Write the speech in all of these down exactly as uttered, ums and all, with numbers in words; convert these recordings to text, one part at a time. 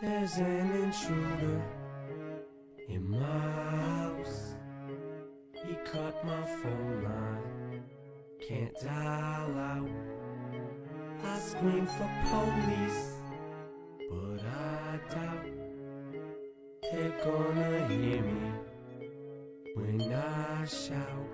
There's an intruder in my house. He cut my phone line, can't dial out. I scream for police, but I doubt they're gonna hear me when I shout.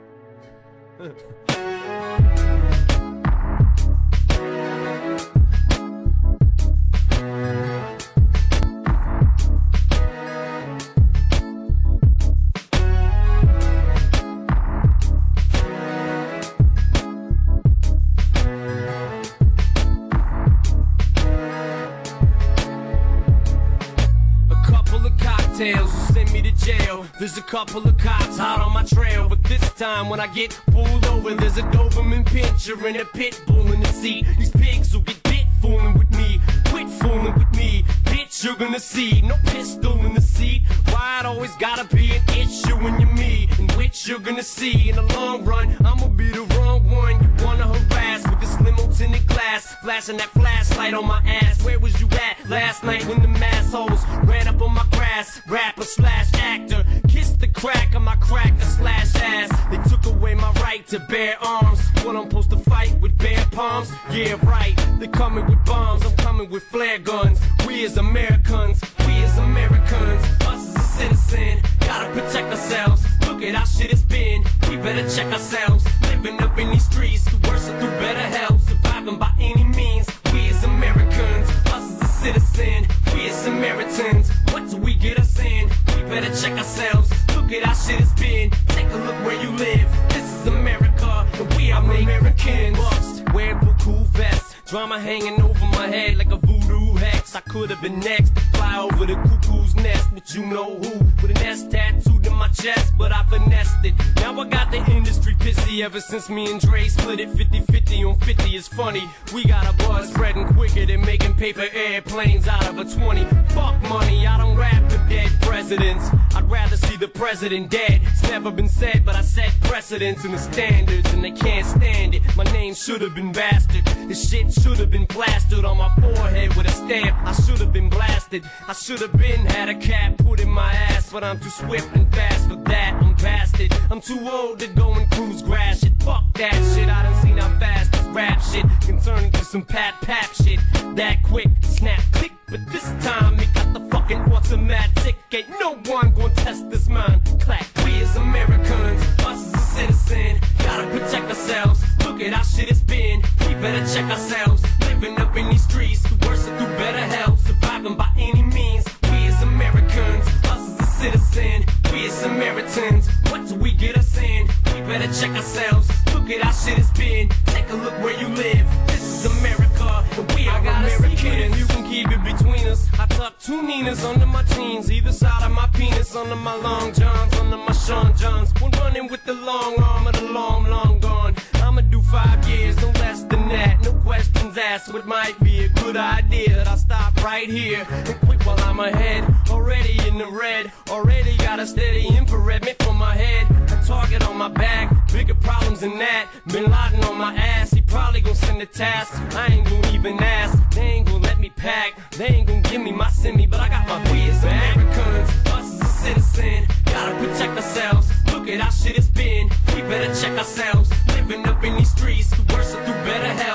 Will send me to jail. There's a couple of cops hot on my trail, but this time when I get pulled over, there's a Doberman Pinscher and a pit bull in the seat. These pigs will get bit fooling with me. Quit fooling with me, bitch, you're gonna see. No pistol in the seat. Why it always gotta be an issue when you're me, in which you're gonna see in the long run I'ma be the wrong one you wanna harass with this limo tinted glass, flashing that flashlight on my ass. Where was you at last night when the mass holes ran up on my grass? Rapper slash actor, kiss the crack of my cracker slash ass. They took away my right to bear arms. What, I'm supposed to fight with bare palms? Yeah, right. They coming with bombs, I'm coming with flare guns. We as Americans, we as Americans, us as a citizen, gotta protect ourselves. Look at how shit has been, we better check ourselves. Living up in these streets, through worse and through better health, surviving by any means. We as Americans, us as a citizen, we as Samaritans, what do we get us in? We better check ourselves. Look at how shit has been, take a look where you live. This is America, and we are Americans. Bust, wear blue cool vest, drama hanging over my head like a voodoo hex. I could have been next to fly over the cuckoo's nest, but you know who, with an S tattooed in my chest, but I finessed it. Now I got the industry pissy ever since me and Dre split it fifty fifty on fifty. It's funny, we got a buzz spreading quicker than making paper airplanes out of a twenty. Fuck money, I don't rap for dead presidents, I'd rather see the president dead. It's never been said, but I set precedents and the standards, and they can't stand it. My name should have been bastard, this shit should have been plastered on my forehead with a stamp. I should have been blasted, I should have been had a cap put in my ass, but I'm too swift and fast for that. I'm past it, I'm too old to go and cruise grass shit. Fuck that shit, I done seen how fast this rap shit can turn into some pat pap shit. That quick, snap, click, but this time it got the fucking automatic. Ain't no one gonna test this mind. Clack, we as Americans, us as a citizen, gotta protect ourselves. Look at how shit has been, we better check ourselves. Living up in these streets, through worse and through better health, surviving by any means. We as Americans, us as a citizen, we as Samaritans, what do we get us in? We better check ourselves. Look at how shit has been, take a look where you live. This is America, and we are Americans. You can keep it between us. I tuck two Ninas under my jeans, either side of my penis, under my long johns, under my Sean Johns. When running with the long arm of the long, long gone, I'ma do five years, no less than that. No questions asked, what might be a good idea that I stop right here and quit while I'm ahead. Already in the red, already got a steady infrared meant for my head. A target on my back, bigger problems than that. Bin Laden on my ass, he probably gon' send a task. I ain't gon' even ask, they ain't gon' let me pack. They ain't gon' give me my semi, but I got my we as Americans, us as a citizen, gotta protect ourselves. Look at how shit has been, we better check ourselves. Living up in these streets, through worse and through better health.